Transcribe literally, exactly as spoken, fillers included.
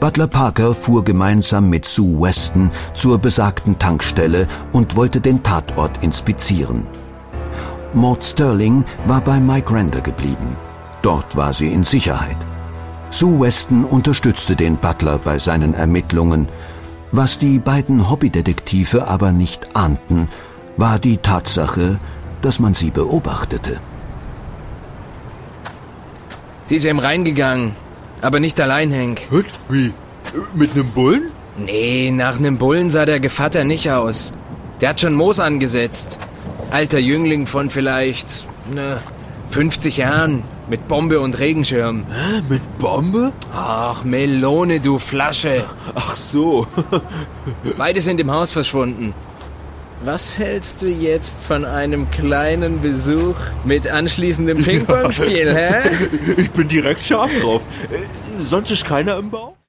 Butler Parker fuhr gemeinsam mit Sue Weston zur besagten Tankstelle und wollte den Tatort inspizieren. Maud Sterling war bei Mike Render geblieben. Dort war sie in Sicherheit. Sue Weston unterstützte den Butler bei seinen Ermittlungen. Was die beiden Hobbydetektive aber nicht ahnten, war die Tatsache, dass man sie beobachtete. Sie ist eben reingegangen, aber nicht allein, Hank. Was? Wie? Mit nem Bullen? Nee, nach nem Bullen sah der Gevatter nicht aus. Der hat schon Moos angesetzt. Alter Jüngling von vielleicht, ne, fünfzig Jahren. Mit Bombe und Regenschirm. Hä? Mit Bombe? Ach, Melone, du Flasche. Ach so. Beide sind im Haus verschwunden. Was hältst du jetzt von einem kleinen Besuch mit anschließendem Ping-Pong-Spiel, hä? Ich bin direkt scharf drauf. Sonst ist keiner im Bau?